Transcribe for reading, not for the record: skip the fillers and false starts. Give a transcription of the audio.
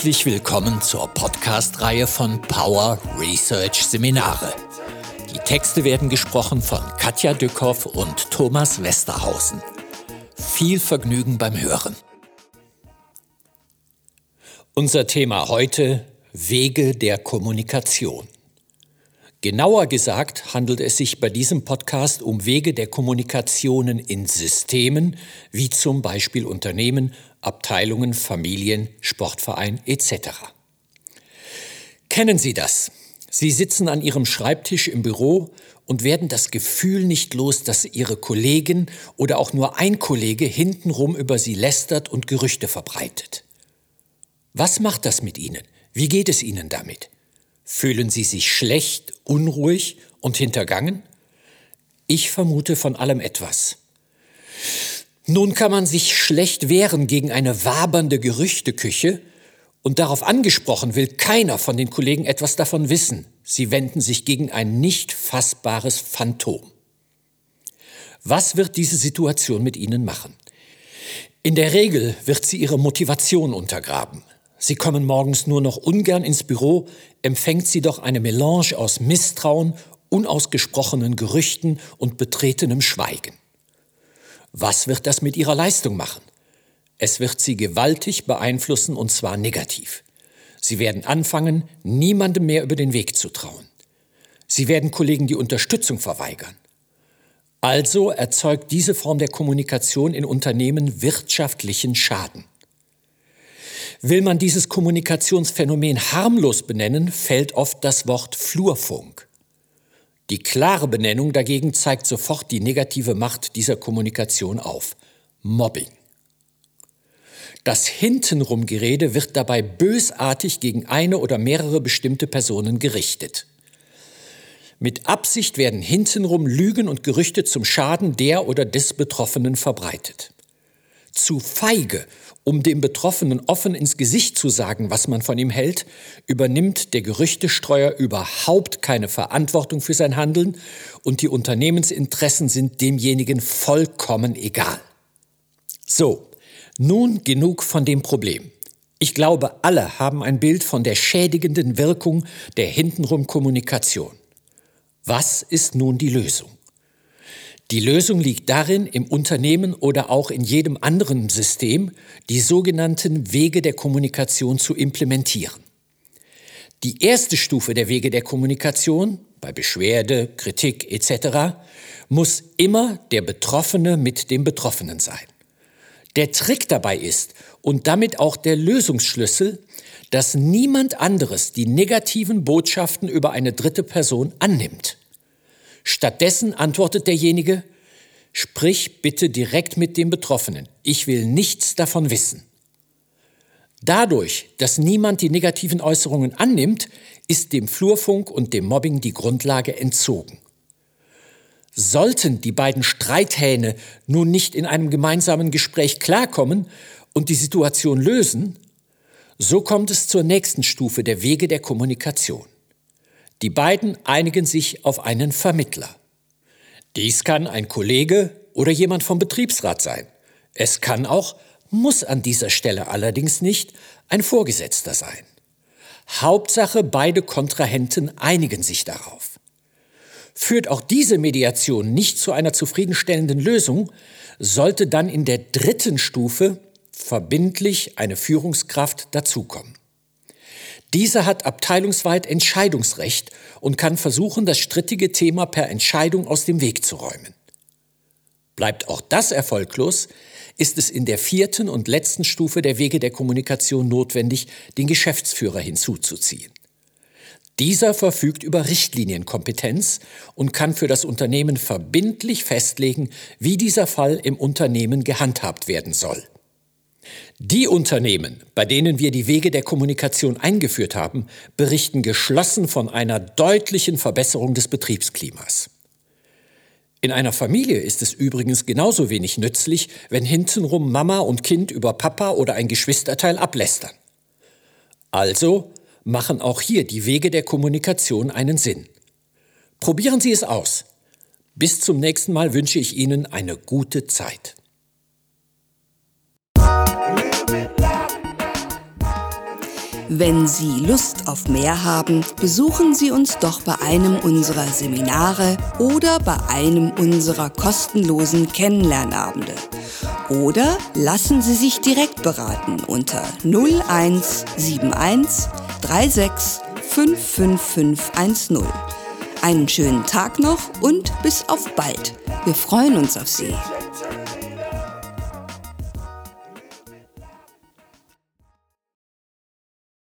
Herzlich willkommen zur Podcast-Reihe von Power Research Seminare. Die Texte werden gesprochen von Katja Dückhoff und Thomas Westerhausen. Viel Vergnügen beim Hören. Unser Thema heute: Wege der Kommunikation. Genauer gesagt handelt es sich bei diesem Podcast um Wege der Kommunikationen in Systemen, wie zum Beispiel Unternehmen, Abteilungen, Familien, Sportverein etc. Kennen Sie das? Sie sitzen an Ihrem Schreibtisch im Büro und werden das Gefühl nicht los, dass Ihre Kollegen oder auch nur ein Kollege hintenrum über Sie lästert und Gerüchte verbreitet. Was macht das mit Ihnen? Wie geht es Ihnen damit? Fühlen Sie sich schlecht, unruhig und hintergangen? Ich vermute von allem etwas. Nun kann man sich schlecht wehren gegen eine wabernde Gerüchteküche und darauf angesprochen will keiner von den Kollegen etwas davon wissen. Sie wenden sich gegen ein nicht fassbares Phantom. Was wird diese Situation mit Ihnen machen? In der Regel wird sie Ihre Motivation untergraben. Sie kommen morgens nur noch ungern ins Büro, empfängt sie doch eine Melange aus Misstrauen, unausgesprochenen Gerüchten und betretenem Schweigen. Was wird das mit Ihrer Leistung machen? Es wird Sie gewaltig beeinflussen, und zwar negativ. Sie werden anfangen, niemandem mehr über den Weg zu trauen. Sie werden Kollegen die Unterstützung verweigern. Also erzeugt diese Form der Kommunikation in Unternehmen wirtschaftlichen Schaden. Will man dieses Kommunikationsphänomen harmlos benennen, fällt oft das Wort Flurfunk. Die klare Benennung dagegen zeigt sofort die negative Macht dieser Kommunikation auf: Mobbing. Das Hintenrum-Gerede wird dabei bösartig gegen eine oder mehrere bestimmte Personen gerichtet. Mit Absicht werden hintenrum Lügen und Gerüchte zum Schaden der oder des Betroffenen verbreitet. Zu feige, um dem Betroffenen offen ins Gesicht zu sagen, was man von ihm hält, übernimmt der Gerüchtestreuer überhaupt keine Verantwortung für sein Handeln und die Unternehmensinteressen sind demjenigen vollkommen egal. So, nun genug von dem Problem. Ich glaube, alle haben ein Bild von der schädigenden Wirkung der Hintenrum-Kommunikation. Was ist nun die Lösung? Die Lösung liegt darin, im Unternehmen oder auch in jedem anderen System die sogenannten Wege der Kommunikation zu implementieren. Die erste Stufe der Wege der Kommunikation, bei Beschwerde, Kritik etc., muss immer der Betroffene mit dem Betroffenen sein. Der Trick dabei ist, und damit auch der Lösungsschlüssel, dass niemand anderes die negativen Botschaften über eine dritte Person annimmt. Stattdessen antwortet derjenige: Sprich bitte direkt mit dem Betroffenen. Ich will nichts davon wissen. Dadurch, dass niemand die negativen Äußerungen annimmt, ist dem Flurfunk und dem Mobbing die Grundlage entzogen. Sollten die beiden Streithähne nun nicht in einem gemeinsamen Gespräch klarkommen und die Situation lösen, so kommt es zur nächsten Stufe der Wege der Kommunikation. Die beiden einigen sich auf einen Vermittler. Dies kann ein Kollege oder jemand vom Betriebsrat sein. Es kann auch, muss an dieser Stelle allerdings nicht, ein Vorgesetzter sein. Hauptsache, beide Kontrahenten einigen sich darauf. Führt auch diese Mediation nicht zu einer zufriedenstellenden Lösung, sollte dann in der dritten Stufe verbindlich eine Führungskraft dazukommen. Diese hat abteilungsweit Entscheidungsrecht und kann versuchen, das strittige Thema per Entscheidung aus dem Weg zu räumen. Bleibt auch das erfolglos, ist es in der vierten und letzten Stufe der Wege der Kommunikation notwendig, den Geschäftsführer hinzuzuziehen. Dieser verfügt über Richtlinienkompetenz und kann für das Unternehmen verbindlich festlegen, wie dieser Fall im Unternehmen gehandhabt werden soll. Die Unternehmen, bei denen wir die Wege der Kommunikation eingeführt haben, berichten geschlossen von einer deutlichen Verbesserung des Betriebsklimas. In einer Familie ist es übrigens genauso wenig nützlich, wenn hintenrum Mama und Kind über Papa oder ein Geschwisterteil ablästern. Also machen auch hier die Wege der Kommunikation einen Sinn. Probieren Sie es aus. Bis zum nächsten Mal wünsche ich Ihnen eine gute Zeit. Wenn Sie Lust auf mehr haben, besuchen Sie uns doch bei einem unserer Seminare oder bei einem unserer kostenlosen Kennenlernabende. Oder lassen Sie sich direkt beraten unter 0171 36 55510. Einen schönen Tag noch und bis auf bald. Wir freuen uns auf Sie.